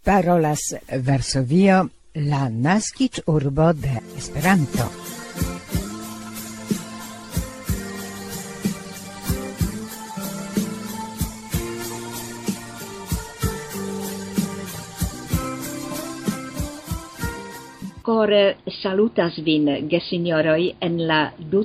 Parolas Varsovio, la naskiĝurbo de Esperanto. Kore salutas vin, gesinjoroj, en la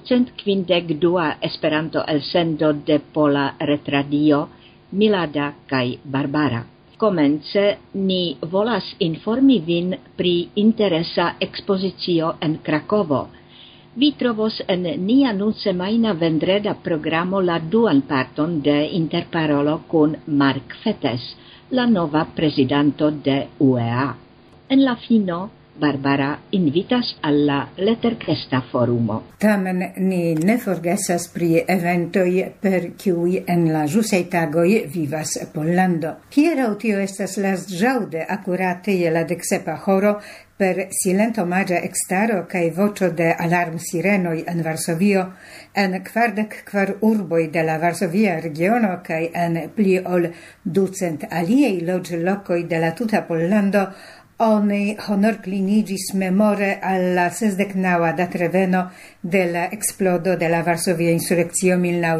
252 Esperanto elsendo de Pola Retradio, Milada kaj Barbara. Komence ni volas informi vin pri interesa ekspozicio en Krakovo. Vi trovos en nia nunsemajna vendreda programo la duan parton de interparolo kun Mark Fettes, la nova prezidanto de UEA. En la fino, Barbara invitas alla Letterkesta forumo. Tamen ni ne forgesas pri eventoj per kiuj en la ĵusaj tagoj vivas Pollando. Hieraŭ tio estas lastĵaŭde akurate je la 17 horo per silentomaĝa ekstaro kaj voĉo de alarmsirenoj en Varsovio, en 44 urboj de la Varsovia regiono kaj en pli ol 200 aliaj loĝlokoj de la tuta Pollando, oni honorklinigis memore alla 69 datreveno de la explodo de la Varsovia insurrekcio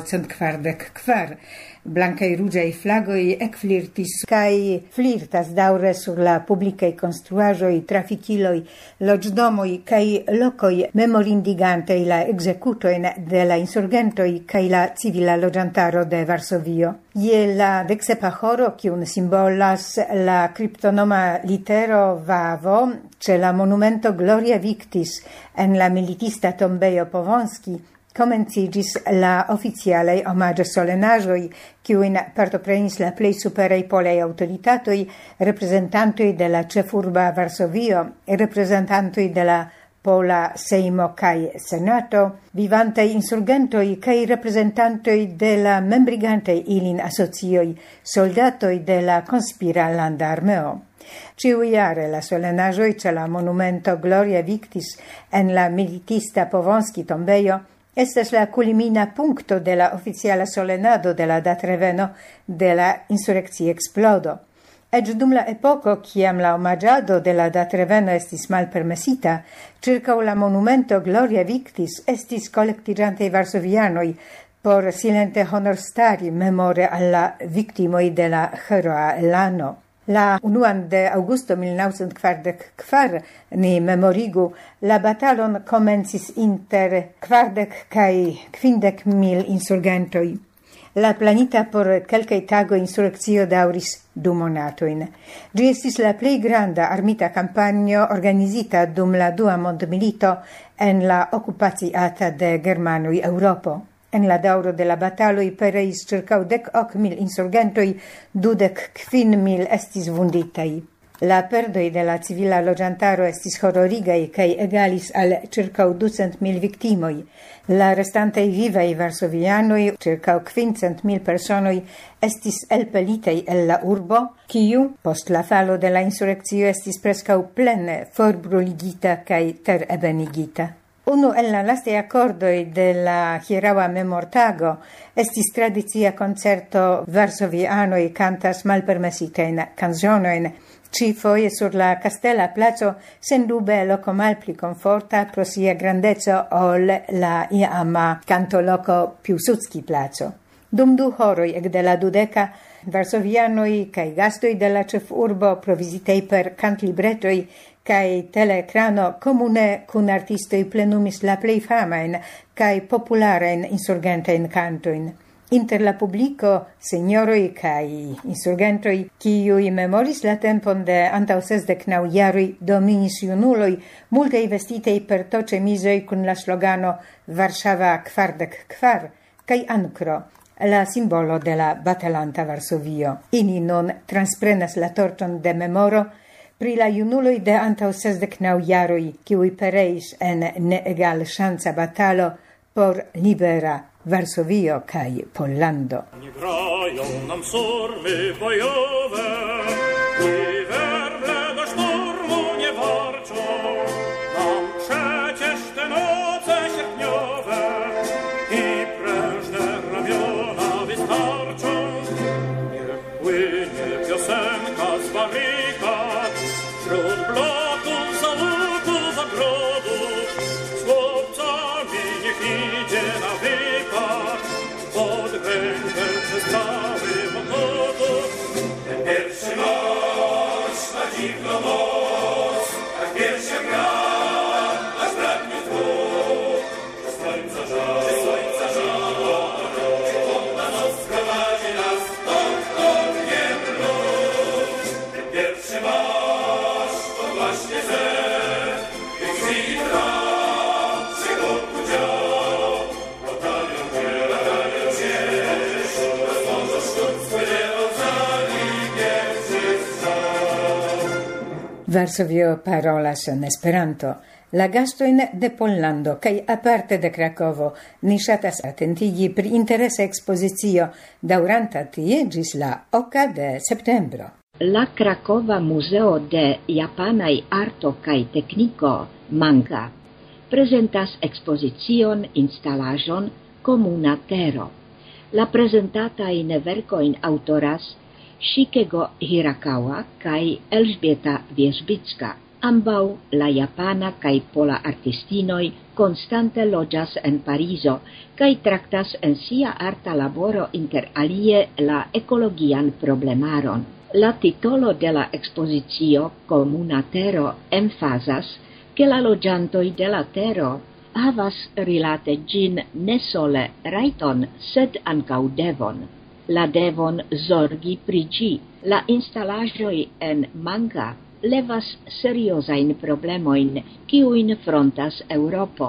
1944. Blancaj ruĝaj flagoj ekflirtis kaj flirtas daŭre sur la publikaj konstruaĵoj, trafikiloj, loĝdomoj kaj lokoj memorindigantej la ekzekutojn de la insurgentoj kaj la civila loĝantaro de Varsovio. Je la 17 horo, kiun simbolas la kriptonoma litero Vavo, ĉe la monumento Gloria Victis en la militista tombejo Powązki, komenciĝis la oficialaj omaĝa solenaĵoj, kiujn partoprenis la plej superaj polaj aŭtoritatoj, reprezentantoj de la ĉefurba Varsovio, reprezentantoj de la Pola Sejmo kaj Senato, vivantaj insurgentoj kaj reprezentantoj de la membrigantaj ilin asocioj, soldatoj de la konspira landa armeo. Ĉiujare la solenaĵoj ĉe la monumento Gloria Victis en la militista Powązki tombejo estas la culmina punkto de la oficiala solenado de la datreveno de la insurrekcia explodo. Eĉ dum la epoko, kiam la omaĝado de la datreveno estis malpermesita, ĉirkaŭ la monumento Gloria Victis estis kolektiĝantaj varsovianoj por silente honorstari memore al la viktimoj de la heroa elano. La 1 de augusto 1944, ni memorigu, la batalon komencis inter 40 kaj 50 mil insurgentoj. La planita por kelkaj tagoj insurekcio daŭris 2 monatojn. Ĝi estis la plej granda armita kampanjo organizita dum la Dua mondmilito en la okupaciata de germanoj Eŭropo. En la daŭro de la bataloj pereis ĉirkaŭ 10.000 insurgentoj, 25.000 estis vunditaj. La perdoj de la civila loĝantaro estis hororigaj kaj egalis al ĉirkaŭ 200.000 viktimoj. La restantaj vivaj varsovianoj, ĉirkaŭ 500.000 personoj, estis elpelitaj el la urbo, kiu post la falo de la insurekcio estis preskaŭ plene forbruligita kaj terebenigita. Unu el la lastaj akordoj de la hieraŭa memortago estis tradicia koncerto varsovianoj kantas malpermesitajn kanzonojn, ĉifoje sur la Kastela placo, sendube loko malpli komforta pro sia grandeco ol la iama kantoloko Piłsudski placo. Dum 2 horoj ekde la 20, varsovianoj kaj gastoj de la ĉefurbo provizitaj per kantlibretoj kaj teleekrano komune kun artistoj plenumis la plej famajn kaj popularajn insurgentajn kantojn. Inter la publiko senjoroj kaj insurgentoj, kiuj memoris la tempon de antaŭ 69 jaroj, dominis junuloj, multaj vestitaj per toĉemizoj kun la slogano Varŝava 44 kaj ankro, la simbolo de la batalanta Varsovio. Ili nun transprenas la torton de memoro pri la junuloj de antaŭ 69 jaroj, kiuj pereis en neegal ŝanca batalo por libera Varsovio kaj Pollando. Nie grają nam sormy bojowe, i werble do szturmu nie warczą. Nam przecież te noce sierpniowe i prężne ramiona wystarczą. Niech płynie piosenka z barykad, Wśród bloków, załogów, ogrodów z chłopcami niech idzie na wypad pod rękę przez cały Mokotów. Ten pierwszy marsz ma dziwną moc, tak pierwsza gra, aż braknie dwóch. Słońca żar, chłodna noc prowadzi nas od ogniem lód. Ten pierwszy marsz to właśnie ten, tych chwili trwałego udział. Batalion się, rozmążą sztuk spływał za ligiem strzał. Varsovio parolas en Esperanto. La gastoin de Pollando kaj aparte de Krakovo ni ŝatas atentigi pri interesa ekspozicio daŭranta tie ĝis la 8 de septembro. La Krakova Museo de Japanaj Arto kaj Tekniko (Manga) prezentas ekspozicion instalaĵon Komuna Tero. La prezentatajn verkojn aŭtoras Shikego Hirakawa kaj Elżbieta Wierzbicka. Ambaŭ la japana kaj pola artistinoj konstante loĝas en Parizo kaj traktas en sia arta laboro inter alie la ekologian problemaron. La titolo de la ekspozicio Komuna Tero emfazas, ke la loĝantoj de la tero havas rilate ĝin ne sole rajton, sed ankaŭ devon. La devon zorgi pri ĝi. La instalaĵoj en Manga levas seriozajn problemojn, kiujn frontas Eŭropo,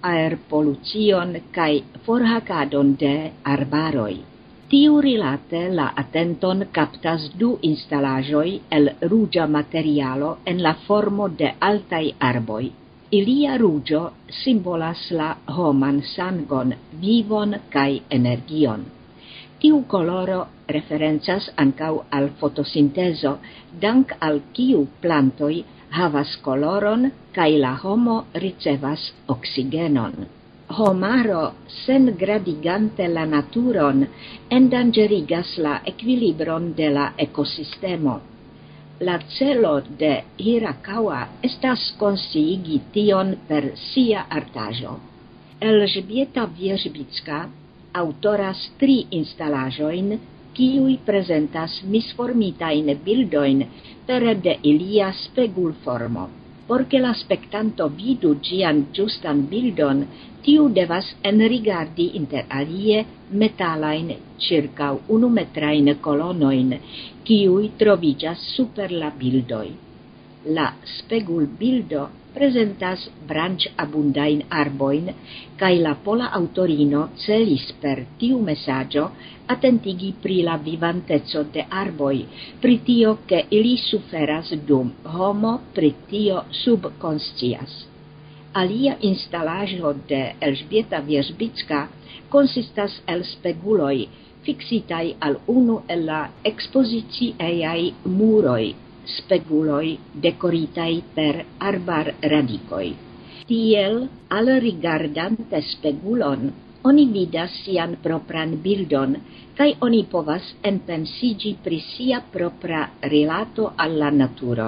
aerpolucion kaj forhakadon de arbaroj. Tiu rilate la atenton kaptas du instalaĵoj el ruĝa materialo en la formo de altaj arboj. Ilia ruĝo simbolas la homan sangon, vivon kaj energion. Tiu koloro referencas ankaŭ al fotosintezo, dank al kiu plantoj havas koloron kaj la homo ricevas oksigenon. Homaro, sengradigante la naturon, endanĝerigas la ekvilibron de la ekosistemo. La celo de Hirakawa estas konsciigi tion per sia artaĵo. Elżbieta Wierzbicka autoras 3 instalaĵojn, kiuj prezentas misformitajn bildojn pere de ilia spegulformo. Por ke la spektanto vidu ĝian ĝustan bildon, tiu devas enrigardi inter alie metalajn ĉirkaŭ 1-metrajn kolonojn, kiuj troviĝas super la bildoj. La spegulbildo prezentas branĉabundajn arbojn, kaj la pola aŭtorino celis per tiu mesaĝo atentigi pri la vivanteco de arboj, pri tio ke ili suferas dum homo pri tio subkonscias. Alia instalaĵo de Elżbieta Wierzbicka konsistas el speguloj fiksitaj al unu el la ekspoziciejaj muroj, speguloj dekoritaj per arbar-radikoj. Tiel, al rigardante spegulon, oni vidas sian propran bildon, kaj oni povas enpensiĝi pri sia propra rilato al la naturo.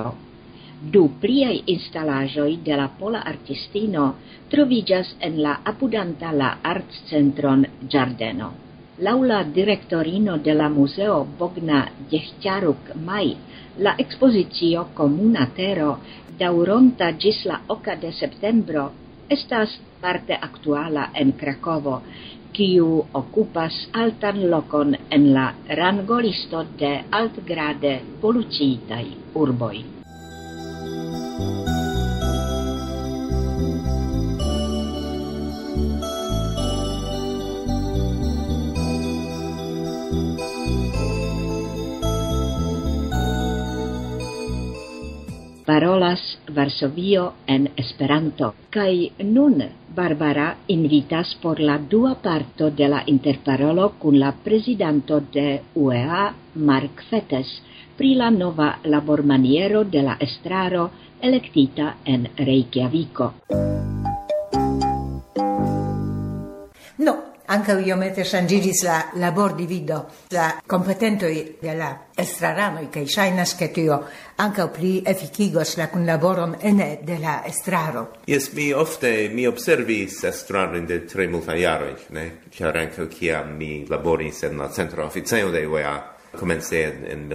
2 pliaj instalaĵoj de la pola artistino troviĝas en la apudanta la artcentron Ĝardeno. Laŭ la direktorino de la muzeo Bogna Djehtjaruk-Maj, la ekspozicio Komuna Tero, daŭronta ĝis la 8 de septembro, estas parte aktuala en Krakovo, kiu okupas altan lokon en la rangolisto de altgrade poluciitaj urboj. Parolas Varsovio en Esperanto. Kaj nun Barbara invitas por la dua parto de la interparolo kun la prezidanto de UEA, Mark Fettes, pri la nova labormaniero de la estraro elektita en Reykjaviko. anche iomete changigis la labor divido, la competentoi de la estraranoi, che shainas che tio anche pli efficigos la kunlaboron ene de la estraro. Yes, mi observis estrarin de tre multa jaroi, ne? Char anche ciam mi laboris en la centro officeo de UEA, comense in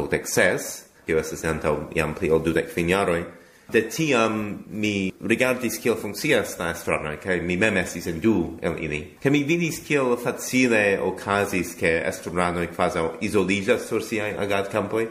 1986, io estes antau iam pli ol 25 jaroi. De tiam mi rigardis kiel funkcias la estraro, kai mi mem estis en du el ili. Kai mi vidis kiel facile okazis ke estranoj kvazaŭ izoliĝas sur siaj agadkampoj.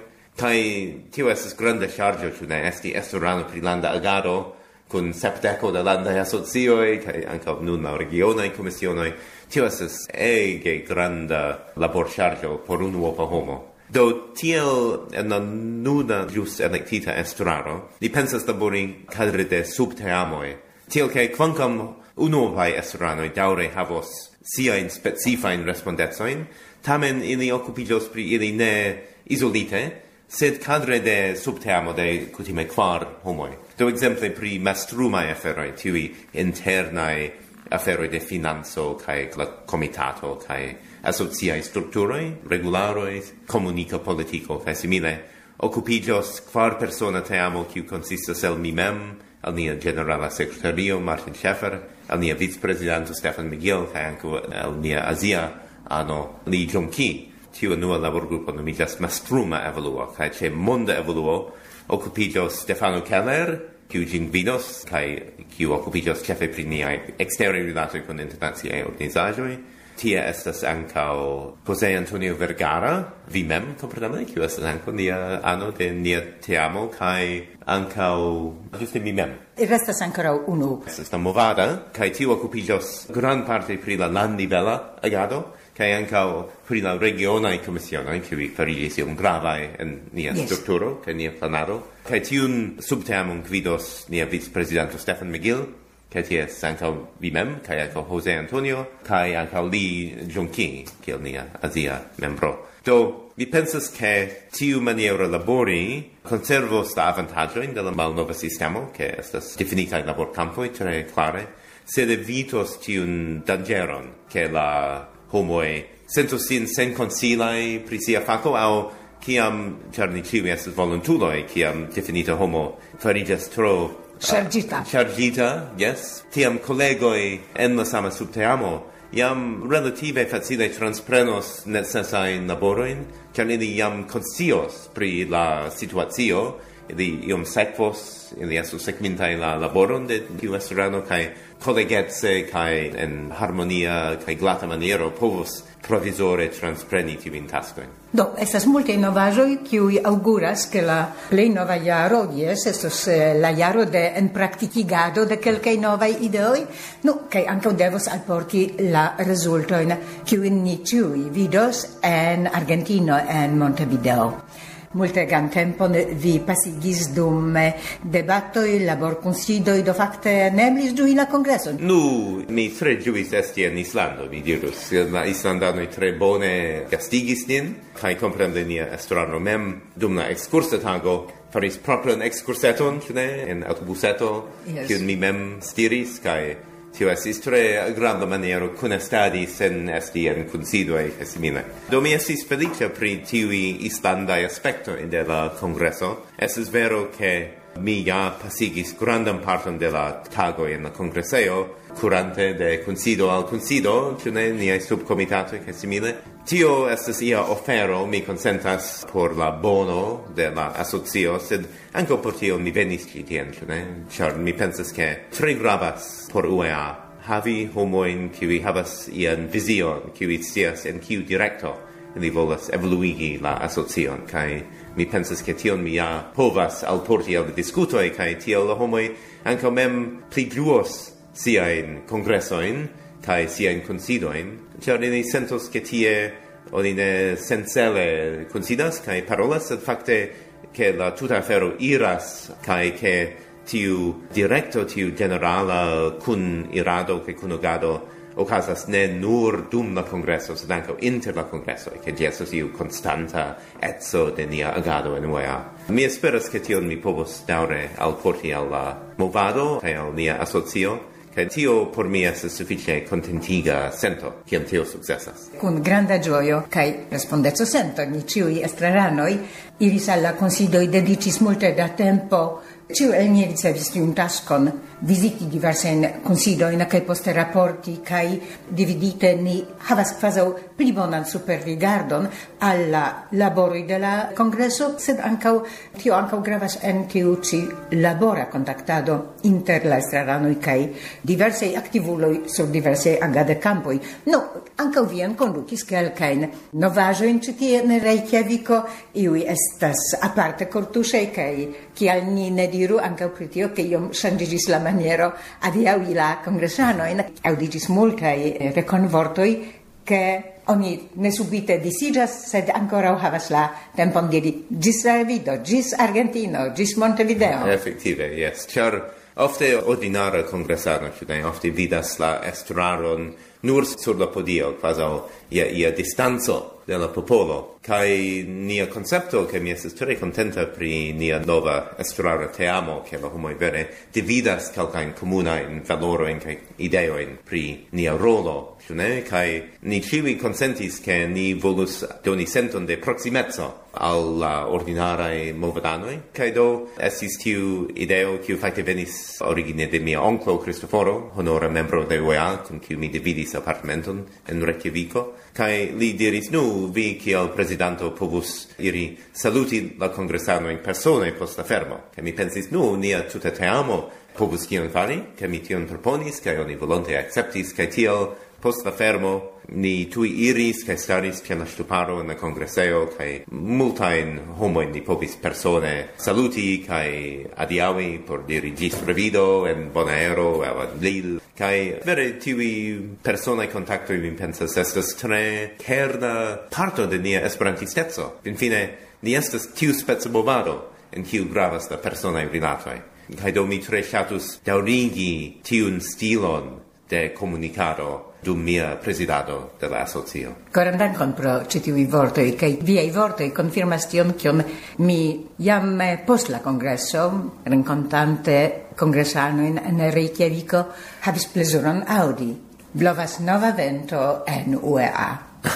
Kai tio estas granda ŝarĝo, ĉu ne, esti estrarano pri landa agado kun 70 de landaj asocioj kaj ankaŭ nun la regionaj komisionoj. Tio estas ege granda laborŝarĝo por unuopa homo. Do tiel en la nuda jus elektita estraro, li pensas labori kadre de subteamoj. Tiel ke kvankam unuopaj estranoj daŭre havos siajn specifajn respondecojn, tamen ili okupiĝos pri ili ne izolite, sed kadre de subteamo de kutime 4 homoj. Do ekzemple pri mastrumaj aferoj, tiuj internaj aferoj de financo kaj la komitato kaj asociai strukturoi, regularoi, comunica politico, kaj simile, occupigios 4 persona teamo kiu consistas el mi mem, al nia generala secretario Martin Schäfer, al nia vicepresidento Stefan Miguel, kaj ankaŭ al nia azia ano Li Jong-ki. Tiu nua laborgrupo nomiĝas Mastruma Evoluo, kaj ĉe Monda Evoluo occupigios Stefano Keller, kiu ĝin gvidos, kaj kiu occupigios ĉefe pri niaj eksteraj rilatoj kun internaciaj organizaĵoj. Tie estas ankaŭ José Antonio Vergara, vi mem, kompreneble, kiu estas ankaŭ nia ano de nia teamo, kaj ankaŭ ĝuste mi mem. Restas ankoraŭ unu. Estas la movada, kaj tiu okupiĝos grandparte pri la landnivela agado, kaj ankaŭ pri la regionaj komisionoj, kiuj fariĝis iom gravaj en nia strukturo kaj nia planado. Kaj tiun subteamon gvidos nia vicprezidento Stefan Miguel, kaj ties ankaŭ vi mem, kaj ankaŭ José Antonio, kaj ankaŭ Li Jong-ki, kiel nia azia membro. Do, mi pensas ke tiu maniero labori konservos la avantaĝojn de la malnova sistemo, ke estas difinitaj laborkampoj tre klare, sed evitos tiun danĝeron, ke la homoj sentos sin senkonsilaj pri sia fako, aŭ kiam, ĉar ni ĉiuj estas volontuloj, kiam definita homo fariĝas tro Chargita, yes. Tiam kolegoj en la sama subteamo jam relative facile transprenos necesajn laborojn, ĉar ili jam konscios pri la situacio, ili iom sekvos, ili estos sekvintaj la laboron de tiu estrarano kaj kolegece kaj en harmonia kaj glata maniero povos provizore transpreni tiujn taskojn. Do, estas multe novaĵoj, kiuj auguras ke la plej nova jaro, estos la jaro de enpraktikigado de kelkaj novaj ideoj, kaj ankaŭ devos alporti la rezultojn, kiujn ni ĉiuj vidos en Argentino, en Montevideo. Multegan tempon vi pasigis dum debatoj, laborkunsidoj, do fakte ne eblis ĝui la kongreson. Mi tre ĝuis esti en Islando, mi dirus. La islandanoj tre bone gastigis nin, kaj kompreneble nia estraro mem dum la ekskursa tago faris propran ekskurseton, ĉu ne, en aŭtobuseto, kiun mi mem stiris, kaj tio estis tre granda maniero kunestadi sen esti en kunsidoj kaj simile. Do mi estis feliĉa pri tiuj islandaj aspektoj de la kongreso. Estas vero ke mi ja pasigis grandan parton de la tagoj en la kongresejo, kurante de kunsido al kunsido, ĉu ne, niaj subkomitatoj kaj simile. Tio estas ia ofero, mi konsentas por la bono de la asocio, sed ankaŭ por tio mi venis ĉi tien, ĉu ne? Ĉar mi pensas ke tre gravas por UEA havi homojn kiuj havas ian vizion, kiuj scias en kiu direkto ili volas evoluigi la asocion, kaj mi pensas ke tion mi ja povas alporti al diskutoj, kaj tiel la homoj ankaŭ mem pli ĝuos siajn kongresojn kaj siajn kunsidojn, ĉar ili sentos ke tie oni ne sencele konsidas kaj parolas, sed fakte ke la tuta afero iras kaj ke tiu direkto, tiu generala kun irado kaj kunogado okazas ne nur dum la kongreso, sed ankaŭ inter la kongresoj, ke ĝi estas iu konstanta eco de nia agado en UEA. Mi esperas ke tion mi povos daŭre alporti al la movado kaj al nia asocio, Kaj tio por mi estas sufiĉe kontentiga sento, kiam tio sukcesas. Con granda gioio kai respondezo sento ni ciui estraranoi iris alla considoi dedicis multe da tempo ciu el ni ricevis tiun taskon visiti diversen considoin kai poste rapporti kai dividite ni havas quasi pli bonan superrigardon alla laboroi de la congresso sed tio ancau gravas en tiu ci labora contactado inter la estraranoi kai diversei activuloi sur diversei agade campoi. No, ancau vien conducis quelcain novajoin ci tie ne Reykjaviko, iui estas aparte cortusei kai kial ni ne diru ancau pritio che iom changigis la maniero adiaui la congressanoin, audigis multai reconvortoi che oni ne subite disigas, sed ancora havas la tempon diri gis revido, gis Argentino, gis Montevideo. Effektive, yes. Char ofte ordinara congressano, ofte vidas la estraron nur sur la podio, quasi ia distanzo de la popolo. Kai nia concepto, che mi estes tre contenta pri nia nova estrara teamo, che la homoi vere dividas calcain comunain valoroin kai ideoin pri nia rolo, kai ni civi consentis che ni volus doni senton de proximezzo al ordinarae movedanoi, kai do estis tiu ideo kiu facte venis origine de mia onclo Cristoforo, honora membro de UEA, cum kiu mi dividis apartamenton en Reykjaviko, kai li diris, nu, vi kiel presidanto povus iri saluti la congressano in persone post la fermo. Kai mi pensis, nu, nia tuta teamo povus kion fari, kai mi tion proponis, kai oni volonte acceptis, kai tiel post la fermo ni tui iris kai staris pian la ŝtuparo en la congresseo kai multajn homojn ni povis persone saluti kai adiaŭi por diri ĝis revido en Bonaero aŭ en Lille kai vere tiuj personaj kontaktoj mi pensas estas tre kerna parto de nia esperantisteco. Finfine ni estas tiu speca movado en kiu gravas la personaj rilatoj. Kai do mi tre ŝatus daŭrigi tiun stilon de comunicado dum mia presidado de la asocio. Coram dankon pro citivi vortoi, kai viei vortoi confirmas tion kion mi jam post la congresso, rencontante congressanoin en Reykjaviko, havis plezuron audi. Blovas nova vento en UEA.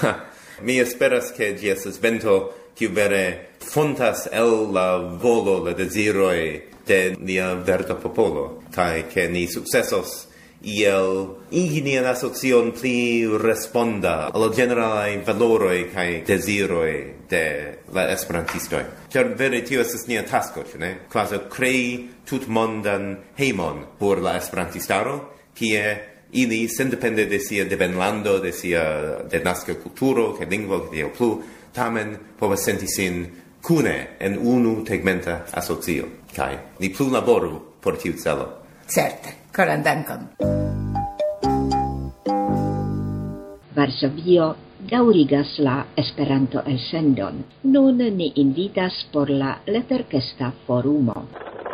Mi esperas che gi estas vento kiu vere fontas el la volo, la desiroi de nia verda popolo, kai che ni successos iel igi nian asocion pli responda al generalai valoroi kai desiroi de la esperantistoi. Char vere tio estas nia tasko, ne? Quasi crei tutmondan hejmon por la esperantistaro, kie ili sendepende de sia devenlando, de sia denaska kulturo kaj lingvo kaj plu, tamen povas senti sin kune en unu tegmenta asocio. Kaj ni plu laboru por tiu celo. Certe, koran dankon. Varsovio daŭrigas la Esperanto elsendon. Nun ni invitas por la Letterkesta forumo.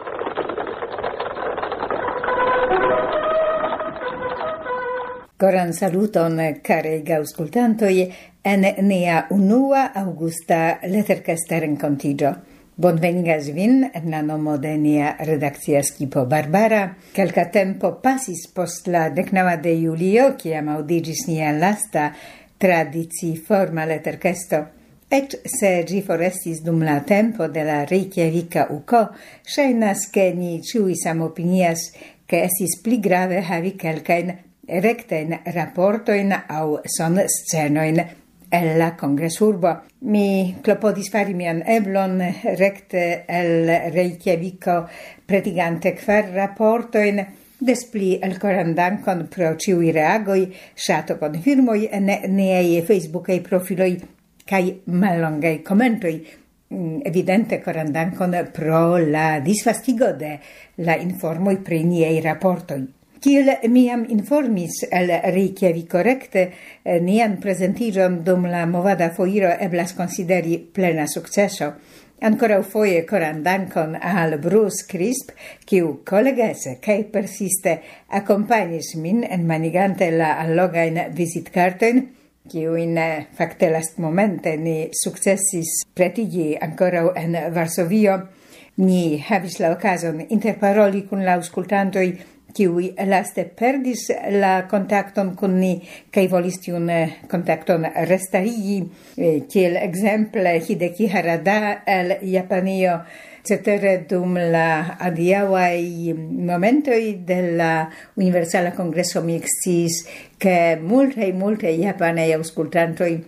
Coran saluton, care gauscultantoi, en nia unua augusta Letterkesta rencontigio. Bonvenigas vin en la nomo de nia redakcia skipo Barbara. Kelka tempo pasis post la 19 de julio, kiam audigis nia lasta tradici forma Letterkesto. Et se gi forestis dum la tempo de la Reykjavika uko, ŝajnas ke ni ĉiuj samopinias ke estis pli grave havi kelkajn rektajn raportojn aŭ sonscenojn el la congresurbo. Mi klopodis fari mian eblon recte el Reykjaviko pretigante 4 raportojn, des pli elkoran dankon pro ĉiuj reagoj, ŝato konfirmoj en niaj facebookaj profiloj kaj mallongaj komentoj. Evidente koran dankon pro la disvastigo de la informoj pri niaj raportoj. Kiel miam informis el Reykjaviko recte, nian presentigion dum la movada foiro eblas consideri plena successo. Ancora foje coran dankon al Bruce Crisp, kiu kolegese kaj persiste accompagnis min en manigante la allogain visitkartojn, kiujn fakte lastmomente ni successis pretigi ancora en Varsovio. Ni havis la okazon interparoli kun la aŭskultantoj kiui laste perdis la contacton con ni, kai volis tiun contacton restarigi, kiel exemple Hideki Harada el Japanio, cetere dum la adiauai momentoi de la Universala Congresso mi exciis che multe japanei auscultantoi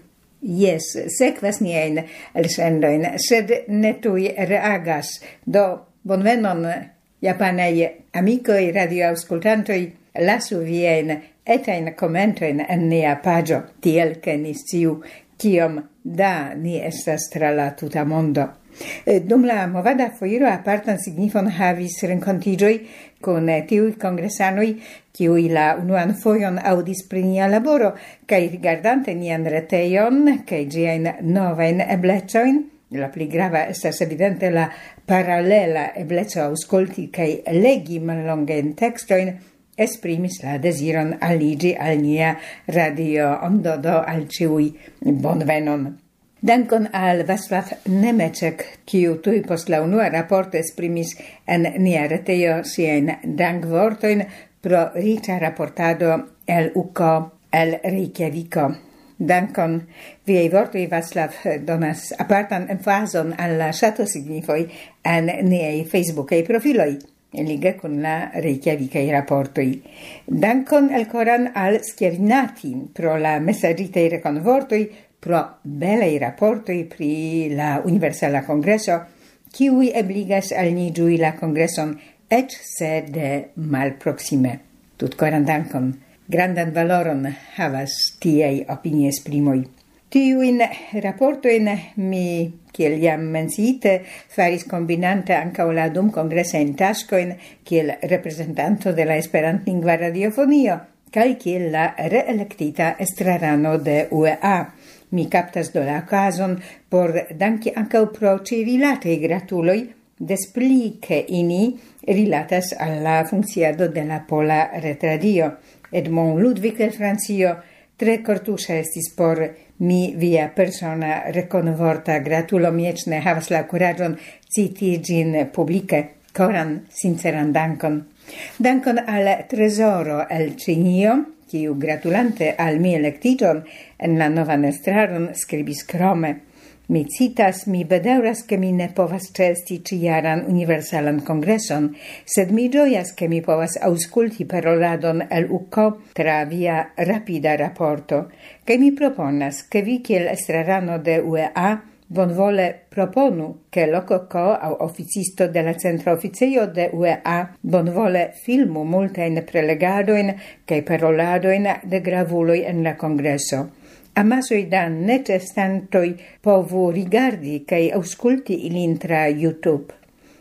sekvas niein elsendoin, sed ne tui reagas. Do, bonvenon japanei amicoi radioauscultantoi, lasu vien etain commentoin en nia pagio, tiel che ni sciu kiom da ni estas tra la tuta mondo. Dum la movada foiro apartan signifon havis rencontigioi con tiui congressanoi kiui la unuan foion audis pri nia laboro, kai rigardante nian reteion, kai gian novain eblecoin, la pli grava estas evidente la paralela ebleco auscolti kai legi mallongen textoin, esprimis la desiron aligi al nia radio ondodo al ciui bonvenon. Dankon al Václav Nemeček, kiu tui post la unua raporto esprimis en nia retejo siajn dankvortojn pro riĉa raportado el UKO el Reykjaviko. Dankon, viaj vortoj, Václav, donas apartan emfazon al la ŝatosignifoj en niaj Facebookaj profiloj, lige kun la Reykjavikaj raportoj. Dankon elkoran al Skiernatin pro la mesaĝitaj rekonvortoj, pro belei rapportoi pri la Universala Congresso, kiui ebligas al ni ĝui la Congresson ec se de malproxime. Tutkoran dankon. Grandan valoron havas tiei opiniesprimoi. Tiuin rapportoin mi, kiel jam menciite, faris combinante ankaŭ la dum kongresain taskoin kiel representanto de la esperantlingva radiofonio, kaj kiel la reelektita estrarano de UEA. Mi captas do la occasion por danki ankaŭ pro ĉi rilatej gratuloj des pli ke ini rilatas al la funkciado de la pola retradio. Edmond Ludwig el Francio tre kortuŝa estis por mi via persona rekonvorta gratulo, mi eĉ ne havas la kuraĝon citi ĝin publike. Koran sinceran dankon. Dankon al Tresoro el Ĉinio, kiu gratulante al mi elektiĝon en la novan estraron skribis krome. Mi citas, mi bedaŭras, ke mi ne povas ĉeesti ĉijaran Universalan Kongreson, sed mi ĝojas, ke mi povas aŭskulti paroladon el UKO tra via rapida raporto, kaj mi proponas, ke vi kiel estrarano de UEA bonvole proponu che l'OCOCO au oficisto de la centra oficejo de UEA bonvole filmu multajn prelegadoin kaj paroladoin de gravuloj en la kongreso. Amasoj da necestantoj povu rigardi kaj aŭskulti ilin tra YouTube.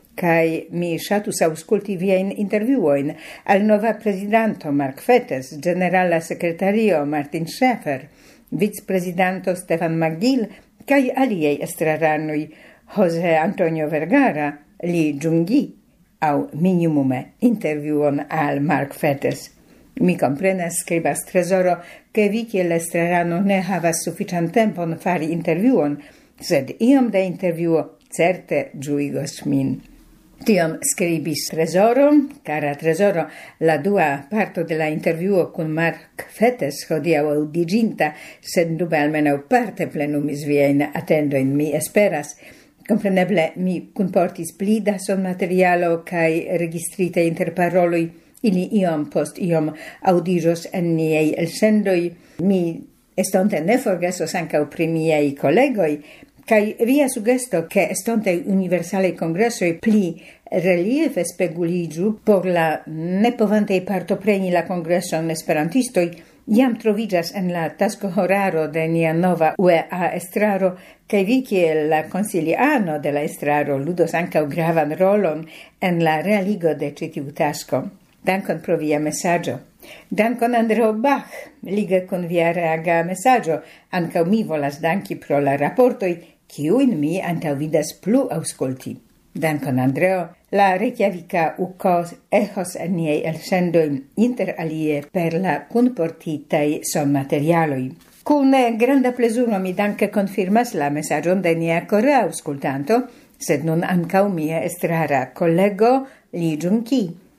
Kaj mi ŝatus aŭskulti viajn intervjuojn al nova prezidanto Mark Fettes, generala sekretario Martin Schäfer, vicprezidanto Stefan McGill, kai aliei estraranoi Jose Antonio Vergara, Li Jungi, au minimume intervjuon al Mark Fettes. Mi comprenas, skribas Tresoro, ke vi kiel estrarano ne havas sufiĉan tempon fari intervjuon, sed iom da intervjuo certe ĝuigos min. Tion skribis Tresoro, cara Tresoro, la dua parto de la intervjuo kun Mark Fettes hodiaŭ aŭdiĝinta, sendube almenaŭ parte plenumis viajn atendojn, mi esperas. Kompreneble mi kunportis pli da sonmaterialo kaj registrite interparoloj, ili iom post iom aŭdiĝos en niaj elsendoj. Mi estonte ne forgesos ankaŭ pri miaj kolegoj, kai via sugesto che estonte universale congressoi pli reliefe speguligiu por la nepovantei partopreni la congresson esperantistoi jam trovigas en la tasko horaro de nia nova UEA estraro, kai vi kiel la consiliano de la estraro ludos ankaŭ gravan rolon en la realigo de ĉi tiu tasko. Dankon pro via mesaĝo. Dankon Andreo Bach, lige kun via reaga mesaĝo. Ankaŭ mi volas danki pro la raportoj, kiujn mi antaŭvidas plu aŭskulti. Dankon Andreo. La Reykjavika UKO echos en niaj elsendoj, inter alie per la kunportitaj sonmaterialoj. Kun granda plezuro mi danke konfirmas la mesaĝon de nia korea aŭskultanto, sed nun ankaŭ mia estrara kolego Li Junki.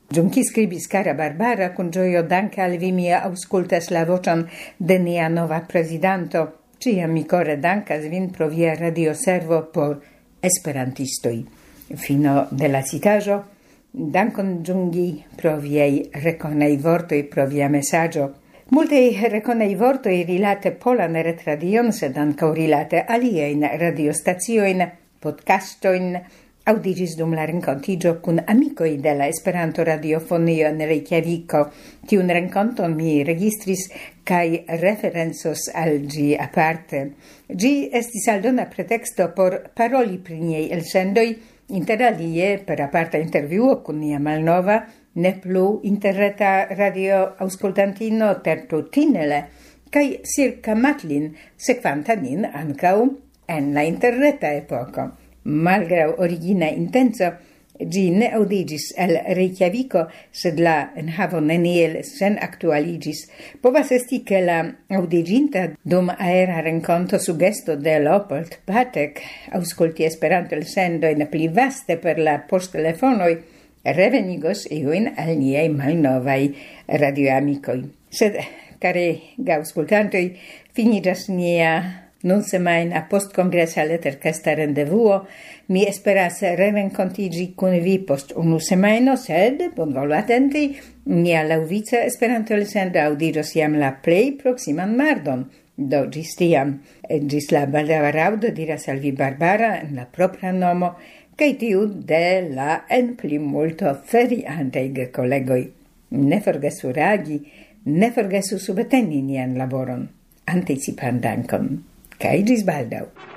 Giunchi scribis cara Barbara, con gioio danke al vi mia auscultas la vocon de nia nova presidanto. Ciam mi core dankas vin pro via radioservo por esperantistoi. Fino de la citajo, dankon giungi pro viei reconei vortoi, pro via messaggio. Multei reconei vortoi rilate Polan retradion, sed ancau rilate aliein radiostazioin, podcastoin, audigis dum la rencontigio cun amicoi de la Esperanto radiofonio en Reykjaviko. Tiun renconton mi registris kai referenzos al gi aparte. Gi estis aldona pretexto por paroli pri niei elsendoi, inter alie per aparta interviuo cun nia malnova, ne plu interreta radio auscultantino Tertu Tinele, kai circa Matlin, sequanta nin ancau en la interreta epoco. Malgrau origina intenso, gi ne audigis el Reykjaviko, sed la enhavo neniel sen actualigis. Povas esti che la audiginta dum aera renconto sugesto de Leopold Patek ausculti Esperanto elsendo in pli vaste per la posttelefonoi, revenigos iuin al niei malnovai radioamicoi. Sed, care gauscultantoi, finigas nia nun semaina post congressa lettercasta rendevuo, mi esperas revencontigi cun vi post unu semaino, sed, bonvolu attenti, nia lauvica Esperanto elsendo audiros iam la plei proximan mardon. Do, gis tiam, gis la baldaŭa raudo, diras al vi Barbara, en la propra nomo, kai tiu de la en pli multo feriantei collegoi. Ne forgesu ragi, ne forgesu subteni nian laboron. Anticipan dankon. Kai gis baldau.